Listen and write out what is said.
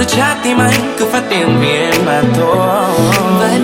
trái tim anh cứ phát điên vì em mà thôi. Vậy